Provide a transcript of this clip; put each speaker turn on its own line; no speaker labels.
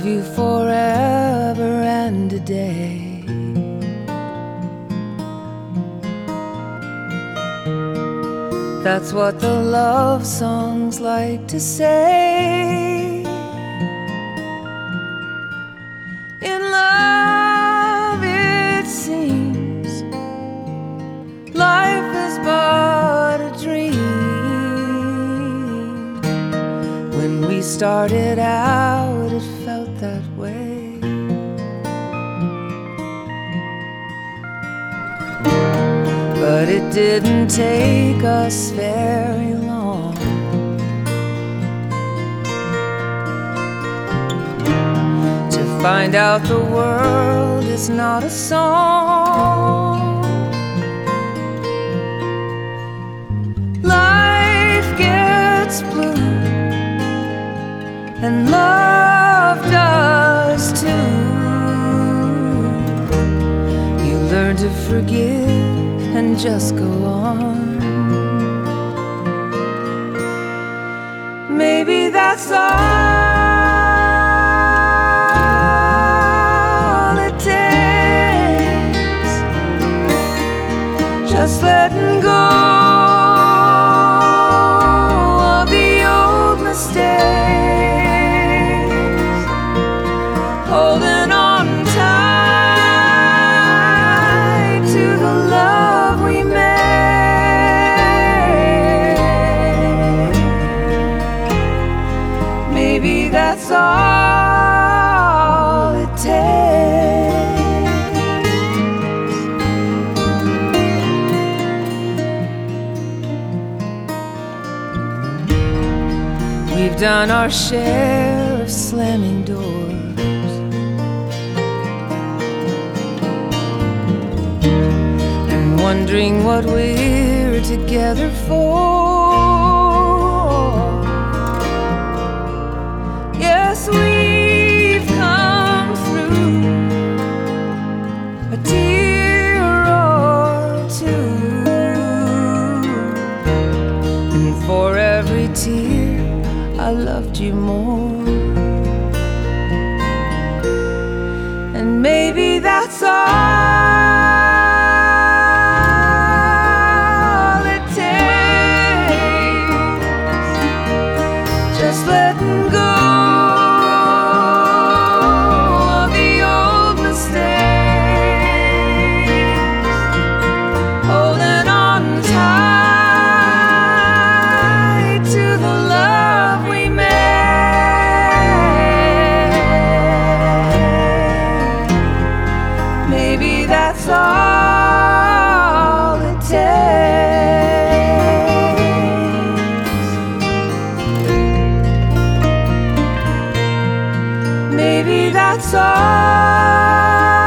love you forever and a day. That's what the love songs like to say. In love it seems life is but a dream. When we started out it felt that way. But it didn't take us very long to find out the world is not a song. Life gets blue and love does too. You learn to forgive and just go on. Maybe that's all it takes, just letting go of the old mistakes, holding on tight to the love we made. Maybe that's all it takes. We've done our share of slamming doors, and wondering what we're together for. Yes, we've come through a tear or two, and for every tear I loved you more. And maybe that's all it takes, just letting go of the old mistakes, holding on tight to the love we made. Maybe that's all it takes. Maybe that's all